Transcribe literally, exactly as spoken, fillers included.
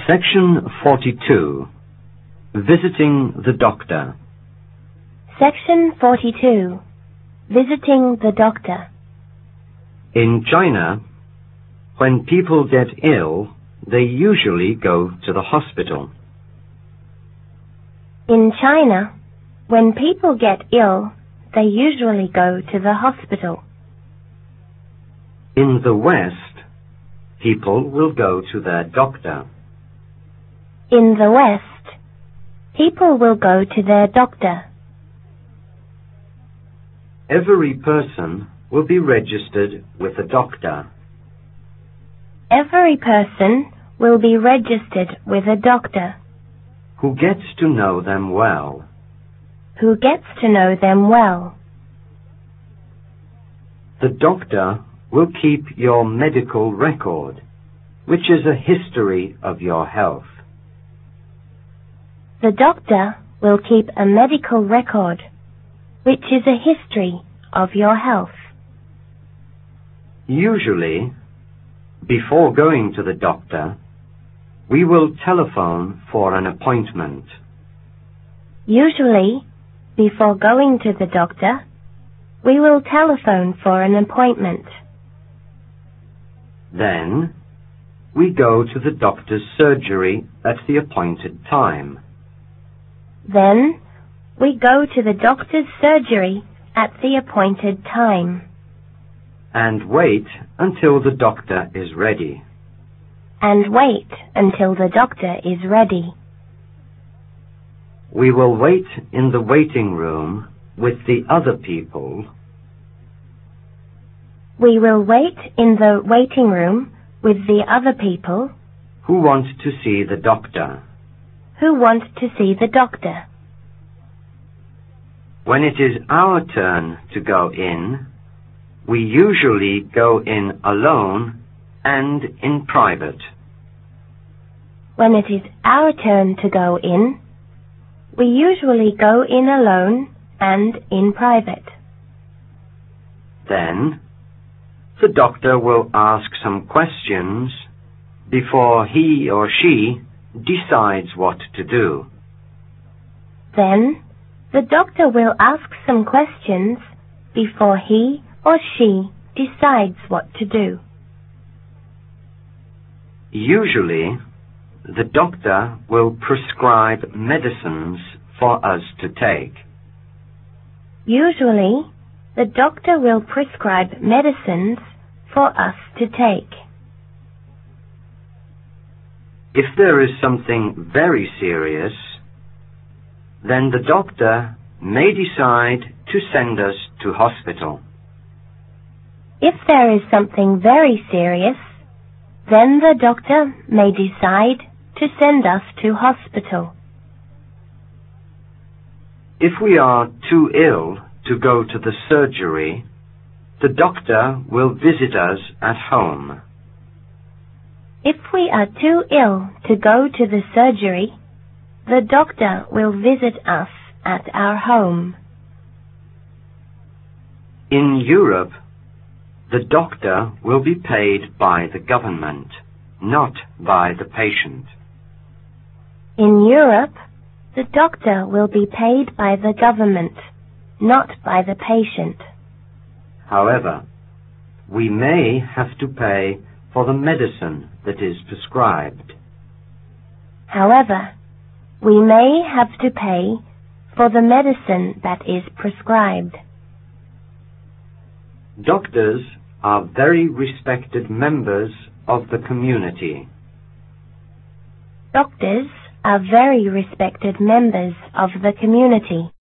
Section forty-two. Visiting the doctor. Section forty-two. Visiting the doctor. In China, when people get ill, they usually go to the hospital. In China, when people get ill, they usually go to the hospital. In the West, people will go to their doctor. In the West, people will go to their doctor. Every person will be registered with a doctor. Every person will be registered with a doctor Who gets to know them well. who gets to know them well. The doctor will keep your medical record, which is a history of your health. The doctor will keep a medical record, which is a history of your health. Usually, before going to the doctor, we will telephone for an appointment. Usually, before going to the doctor, we will telephone for an appointment. Then, we go to the doctor's surgery at the appointed time. Then, we go to the doctor's surgery at the appointed time. And wait until the doctor is ready. And wait until the doctor is ready. We will wait in the waiting room with the other people. We will wait in the waiting room with the other people Who want to see the doctor. who want to see the doctor. When it is our turn to go in, we usually go in alone and in private. When it is our turn to go in, we usually go in alone and in private. Then, the doctor will ask some questions before he or she decides what to do. Then, the doctor will ask some questions before he or she decides what to do. Usually, the doctor will prescribe medicines for us to take. Usually, the doctor will prescribe medicines for us to take. If there is something very serious, then the doctor may decide to send us to hospital. If there is something very serious, then the doctor may decide to send us to hospital. If we are too ill to go to the surgery, the doctor will visit us at home. If we are too ill to go to the surgery, the doctor will visit us at our home. In Europe, the doctor will be paid by the government, not by the patient. In Europe, the doctor will be paid by the government, not by the patient. However, we may have to pay for the medicine that is prescribed. However, we may have to pay for the medicine that is prescribed. Doctors are very respected members of the community. Doctors are very respected members of the community.